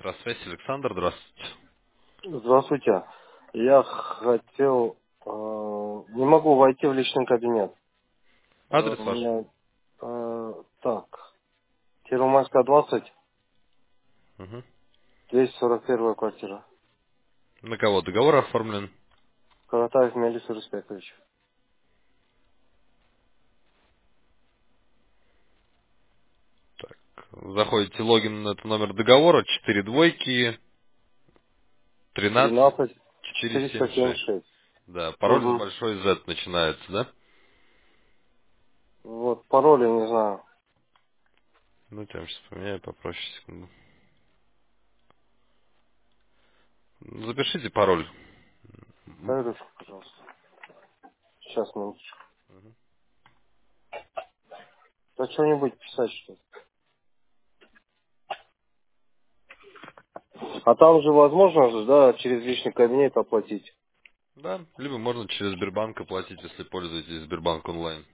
Связь, Александр, здравствуйте. Здравствуйте. Я хотел... не могу войти в личный кабинет. Адрес У ваш? меня... так. Первомайская, 20, Мгм. 241 квартира. На кого договор оформлен? Каратаев Мелис Респекович. Заходите, логин на это номер договора, 4 двойки, 13, 13 476. 476. Да, пароль с Угу. большой Z начинается, да? Вот, пароль я не знаю. Ну, я сейчас поменяю, попроще, секунду. Запишите пароль. Дайте, пожалуйста. Сейчас, минуточку. Да что-нибудь писать, что ли? А там же возможно же, да, через личный кабинет оплатить. Да, либо можно через Сбербанк оплатить, если пользуетесь Сбербанк онлайн.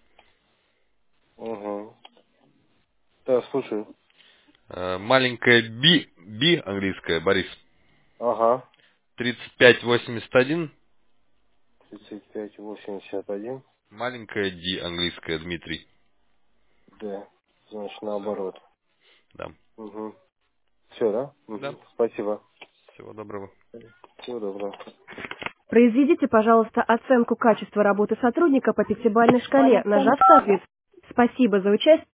Угу. Да, слушаю. Маленькая B английская, Борис, Ага. 3581, 3581. маленькая D английская, Дмитрий. Да. Значит, Все. наоборот. Да. Угу. Все, да? Да. Угу. Спасибо. Всего доброго. Всего доброго. Произведите, пожалуйста, оценку качества работы сотрудника по пятибалльной шкале, нажав соответственно. Спасибо за участие.